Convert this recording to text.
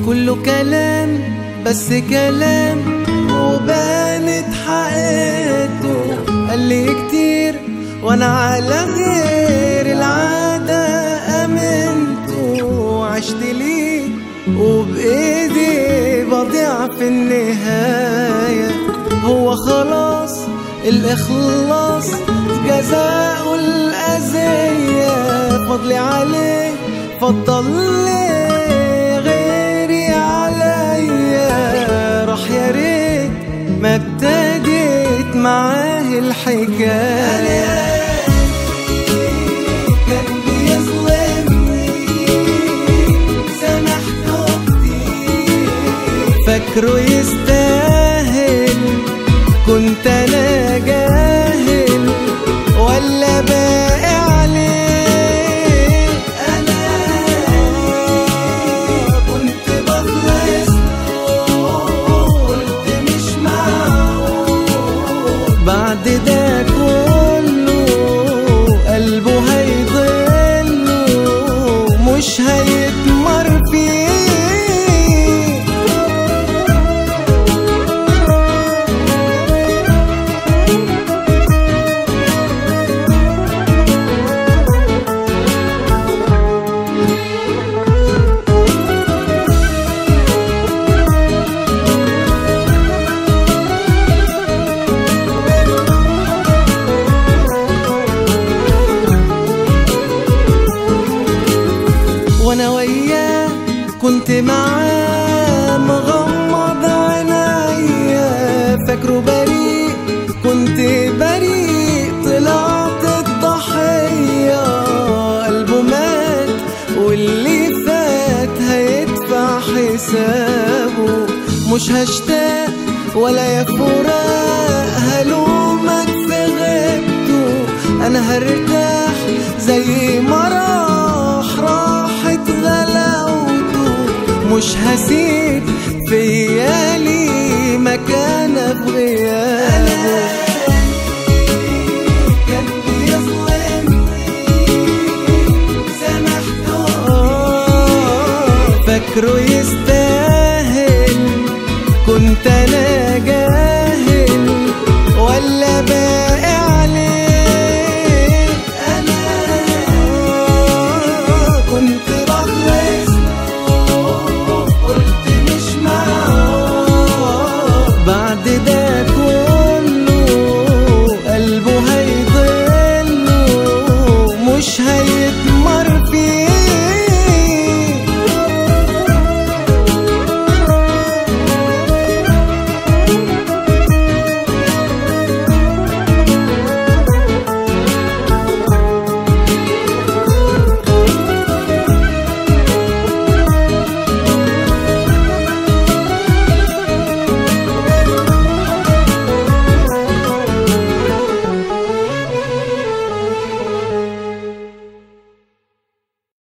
كله كلام بس كلام وبانت حقيقته. قال لي كتير وانا على غير العادة امنته وعشت ليه وبايدي بضيع في النهاية. هو خلاص الاخلاص جزاء الأذية، فضلي عليه فضل لي غيري عليا. راح يا ريت ما ابتديت معاه الحكاية. كان بيظلمني سامحته كتير، فاكره يستاهل كنت انا جاهل ولا باقي عليه. انا كنت بخلص قلت مش معقول بعد ده كله قلبه هيضله مش هيتمر فيه. وانا وياه كنت معاه مغمض عينيا، فاكره بريء كنت بريء طلعت الضحية. قلبه مات واللي فات هيدفع حسابه. مش هشتاق ولا يا فراق هلومك في غيبته. انا هرتاح زي ما راحت غلاوته. مش هسيب فيالي مكانه في غيابه. كان بيظلمني سامحته فاكره يستاهل كنت انا جاهل